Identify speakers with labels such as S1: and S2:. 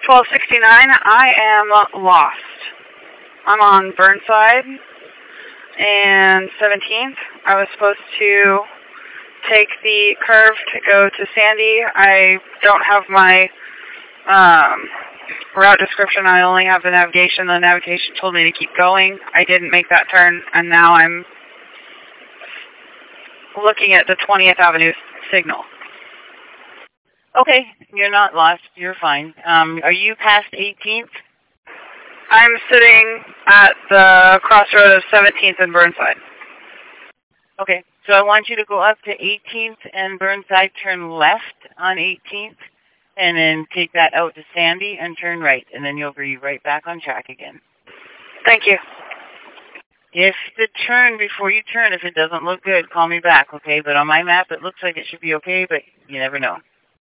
S1: 1269, I am lost. I'm on Burnside and 17th. I was supposed to take the curve to go to Sandy. I don't have my route description. I only have the navigation. The navigation told me to keep going. I didn't make that turn, and now I'm looking at the 20th Avenue signal.
S2: Okay, you're not lost. You're fine. Are you past 18th?
S1: I'm sitting at the crossroad of 17th and Burnside.
S2: Okay, so I want you to go up to 18th and Burnside, turn left on 18th, and then take that out to Sandy and turn right, and then you'll be right back on track again.
S1: Thank you.
S2: If the turn, before you turn, if it doesn't look good, call me back, okay? But on my map, it looks like it should be okay, but you never know.